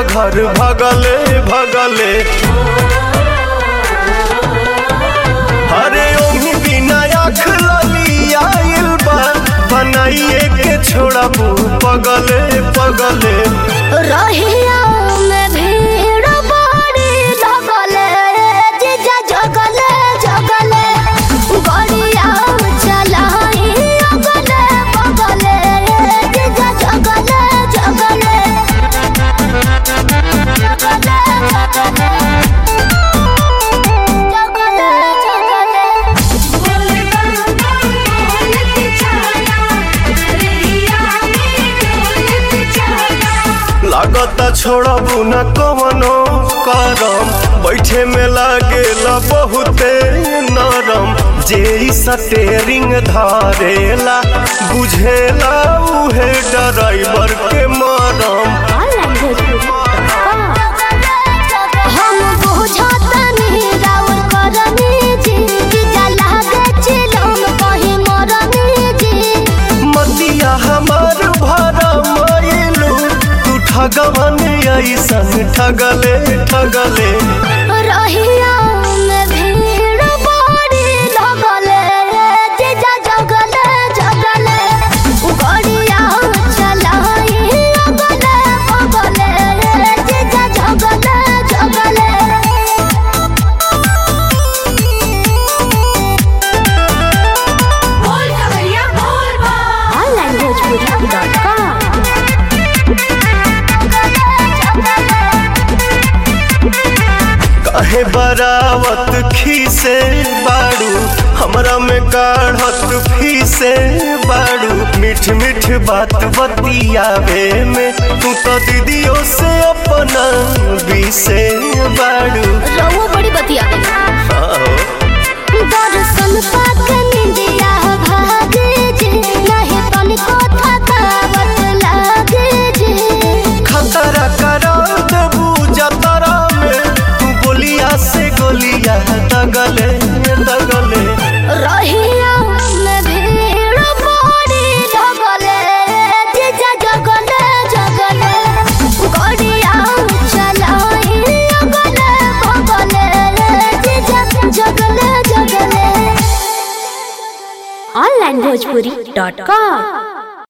घर भगले भगले। अरे ओही बिना आँख लली आइल बा, बनाइए के छोड़बू पगले पगले। रहिया में भीड़ बड़ी लगले, जीजा जगले जगले, गड़िया चलाई अगले बगले, जीजा जगले जगले जगले लागता छोड़बू न कवनो करम, बैठे में लागेला बहुते नरम। जे स्टेरिंग धारेला बुझेला उहे ड्राइवर के मरम। हम बुझतनी राउर करनी जी, जीजा लागे चिलम कहीं मरनी जी। मतिया हमार भरा मायलू, तू ठगवन ऐसन ठगले ठगले। रहिया में भीड़ बड़ी लगले, जीजा जगले जगले, गड़िया चलाई अगले बगले, जीजा जगले जगले। onlinebhojpuri.com काहे बरावत खीसे बाड़ू, हमरा में काढ़त फीसे बाड़ू। मीठ मीठ बात बतियावे में तू तो दीदियों से अपना बीसे बाड़ू। रहुआ बड़ी बतिया दर्शन पाके निंदिया भागे जे, नहीं तनिको थकावट लागे जे। खतरा करा देबू जतरा में, तू बोलिया से गोलिया दगले दगले। रहिया में भीड़ बड़ी लगले, जीजा जगले जगले, गड़िया चलाई अगले बगले, जीजा जगले जगले। onlinebhojpuri.com